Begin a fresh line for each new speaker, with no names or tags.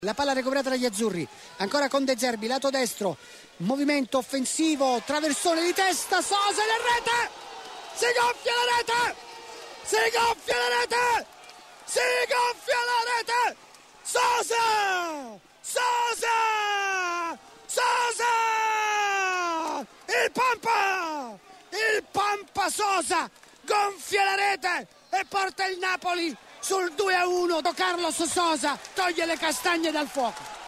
La palla recuperata dagli azzurri, ancora con De Zerbi, lato destro, movimento offensivo, traversone di testa, Sosa in rete! Si gonfia la rete! Si gonfia la rete! Si gonfia la rete! Sosa! Sosa! Sosa! Il Pampa Sosa gonfia la rete e porta il Napoli sul 2-1. Carlos Sosa toglie le castagne dal fuoco.